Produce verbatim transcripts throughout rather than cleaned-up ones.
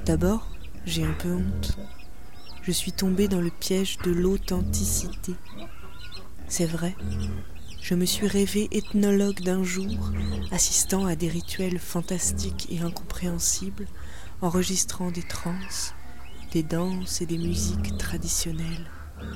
D'abord, j'ai un peu honte. Je suis tombée dans le piège de l'authenticité. C'est vrai, je me suis rêvée ethnologue d'un jour, assistant à des rituels fantastiques et incompréhensibles, enregistrant des transes, des danses et des musiques traditionnelles.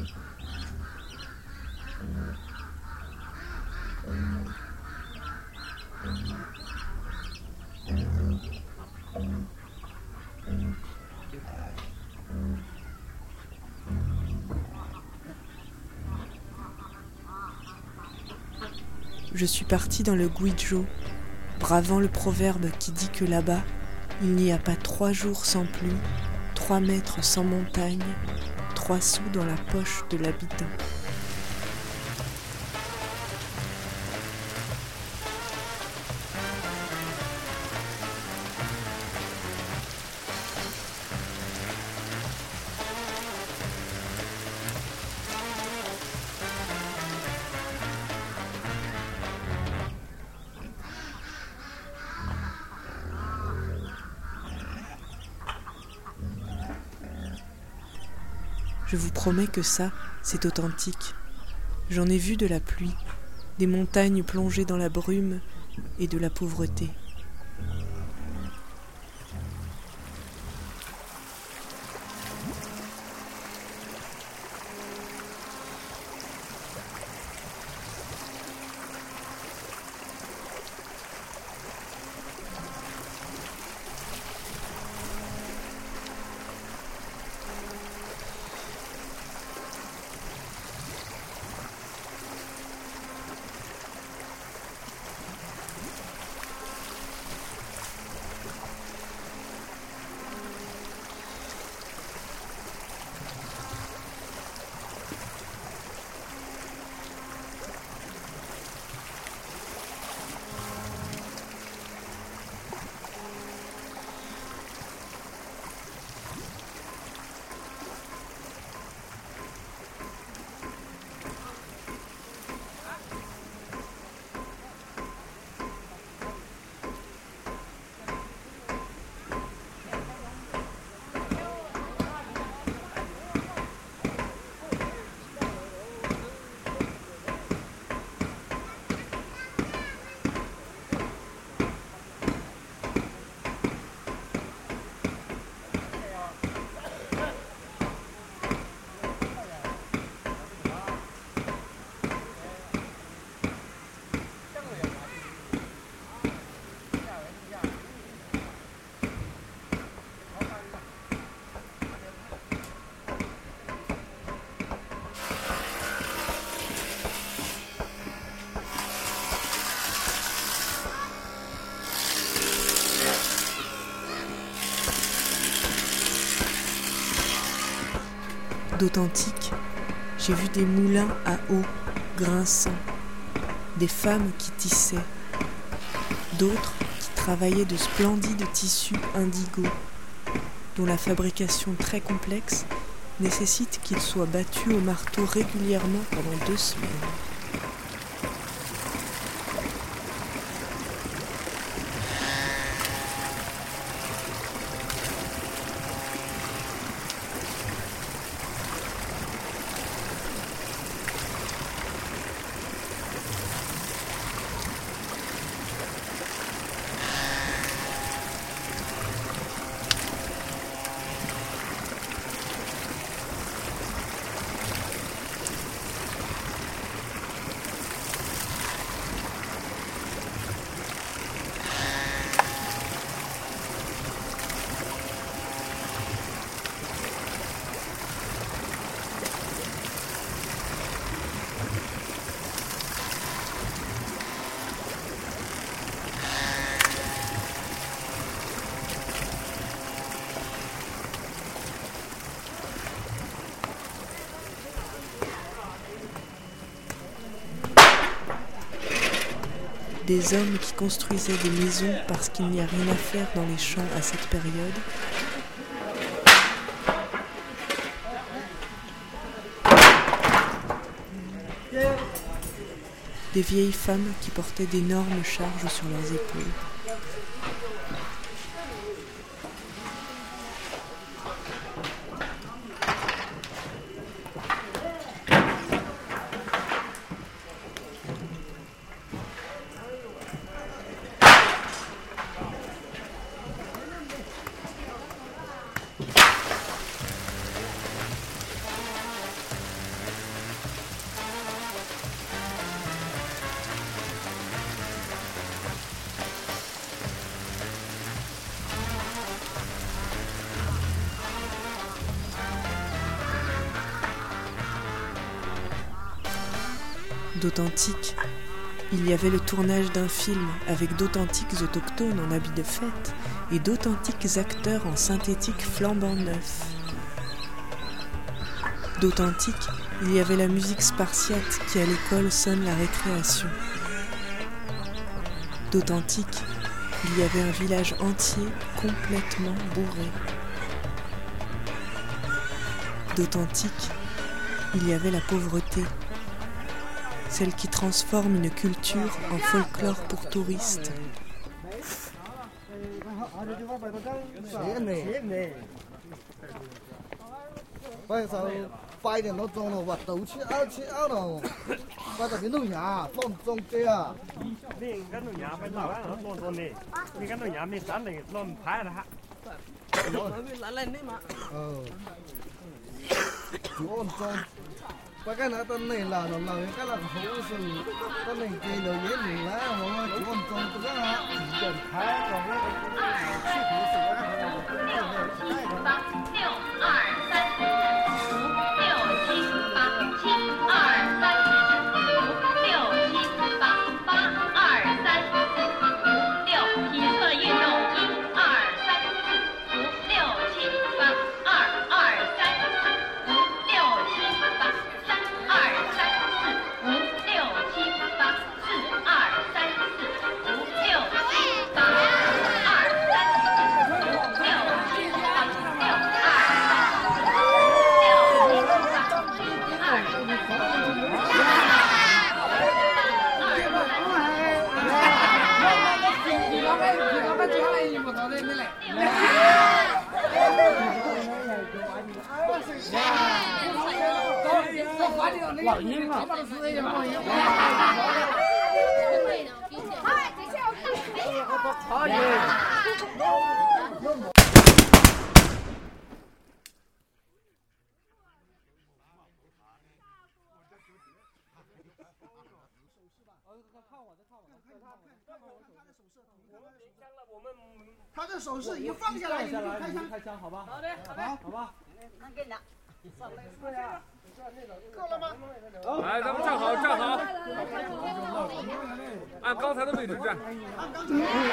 Je suis partie dans le Guizhou, bravant le proverbe qui dit que là-bas, il n'y a pas trois jours sans pluie, trois mètres sans montagne, trois sous dans la poche de l'habitant. Je vous promets que ça, c'est authentique. J'en ai vu de la pluie, des montagnes plongées dans la brume et de la pauvreté. D'authentique, j'ai vu des moulins à eau grinçants, des femmes qui tissaient, d'autres qui travaillaient de splendides tissus indigo, dont la fabrication très complexe nécessite qu'ils soient battus au marteau régulièrement pendant deux semaines. Des hommes qui construisaient des maisons parce qu'il n'y a rien à faire dans les champs à cette période. Des vieilles femmes qui portaient d'énormes charges sur leurs épaules. D'authentique, il y avait le tournage d'un film avec d'authentiques autochtones en habits de fête et d'authentiques acteurs en synthétique flambant neuf. D'authentique, il y avait la musique spartiate qui à l'école sonne la récréation. D'authentique, il y avait un village entier complètement bourré. D'authentique, il y avait la pauvreté, celle qui transforme une culture en folklore pour touristes. Ba cái nó tên này là là là cái là hữu sự tên này kia rồi dễ liền lá mà chỉ còn trong cái đó gần thái còn cái cái hữu sự老鹰啊！好耶！他的手势一放下来，你就开枪，开枪，好吧？好的，好的，好吧。那给你拿，上来，对呀。够了吗？ 来，咱们站好，站好，按刚才的位置站。 按刚才的位置。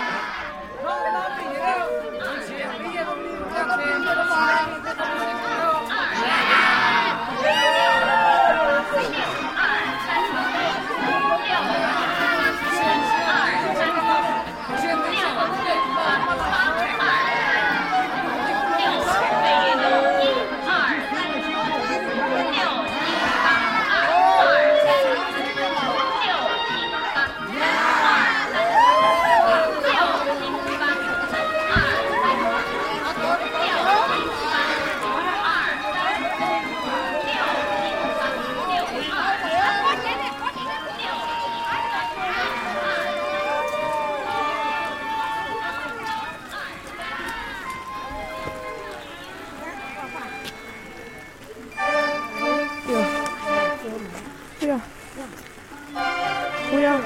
不要。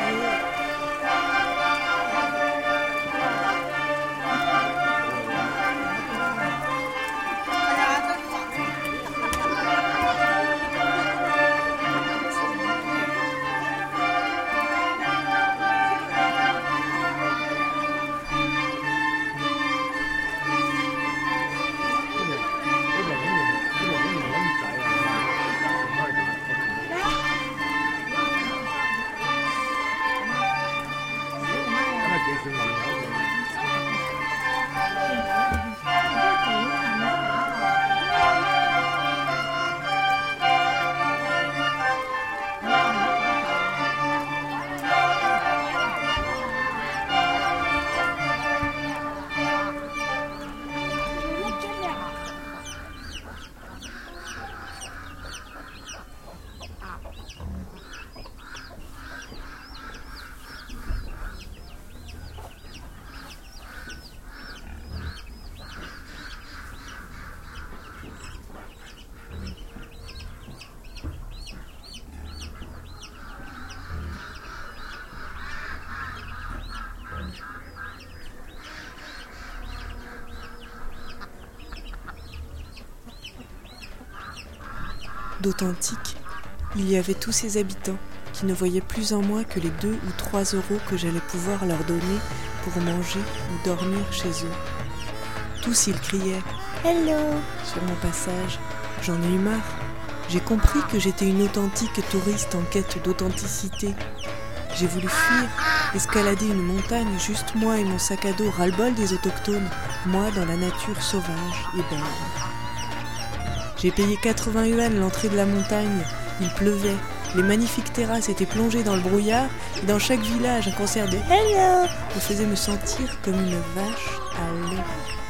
D'authentique, il y avait tous ces habitants qui ne voyaient plus en moi que les deux ou trois euros que j'allais pouvoir leur donner pour manger ou dormir chez eux. Tous ils criaient « Hello !» sur mon passage. J'en ai eu marre. J'ai compris que j'étais une authentique touriste en quête d'authenticité. J'ai voulu fuir, escalader une montagne, juste moi et mon sac à dos, ras-le-bol des autochtones, moi dans la nature sauvage et belle. J'ai payé quatre-vingts yuan l'entrée de la montagne, il pleuvait, les magnifiques terrasses étaient plongées dans le brouillard, et dans chaque village, un concert de « Hello !» me faisait me sentir comme une vache à l'eau.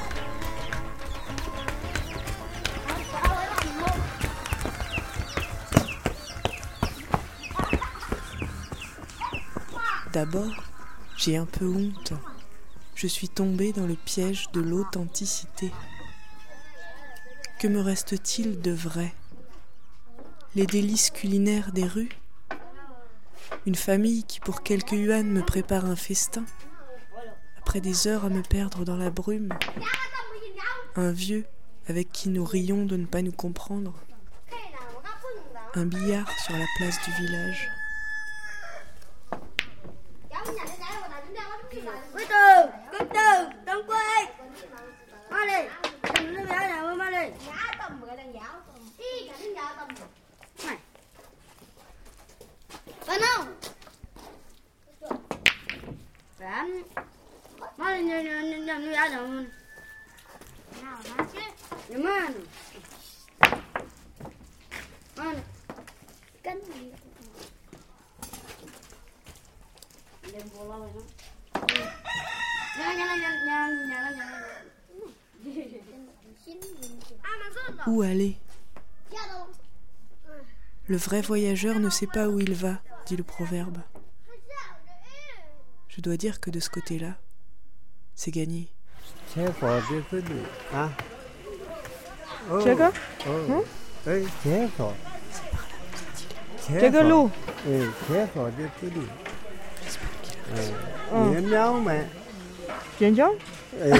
D'abord, j'ai un peu honte. Je suis tombée dans le piège de l'authenticité. Que me reste-t-il de vrai ? Les délices culinaires des rues ? Une famille qui pour quelques yuan me prépare un festin ? Après des heures à me perdre dans la brume ? Un vieux avec qui nous rions de ne pas nous comprendre ? Un billard sur la place du village ? Quý từ, quý từ, Đông Quê. Mau đi, đừng nó nhả nào mau đi. Nhả tầm gọi là nhả tầm. Đi cả nó nhả tầm. Này. Bên không? Rảnh. Mau đi nhả nhả nhả nhả nào. Nào hả chứ? Nhả mà. Mau. Cánh gì? Đừng vô lâu nữa. Où aller ? Le vrai voyageur ne sait pas où il va, dit le proverbe. Je dois dire que de ce côté-là, c'est gagné. 这个？嗯？哎，这个。 这个路。 哎，这个的这里。嗯，你喵没？ 尖椒？ 哎，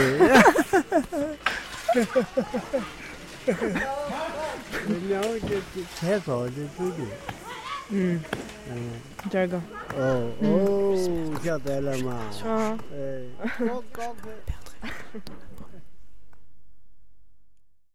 你喵的这个的这里。 嗯嗯， 这个。 哦哦，晓得了嘛？ 是啊。 哎，高高的。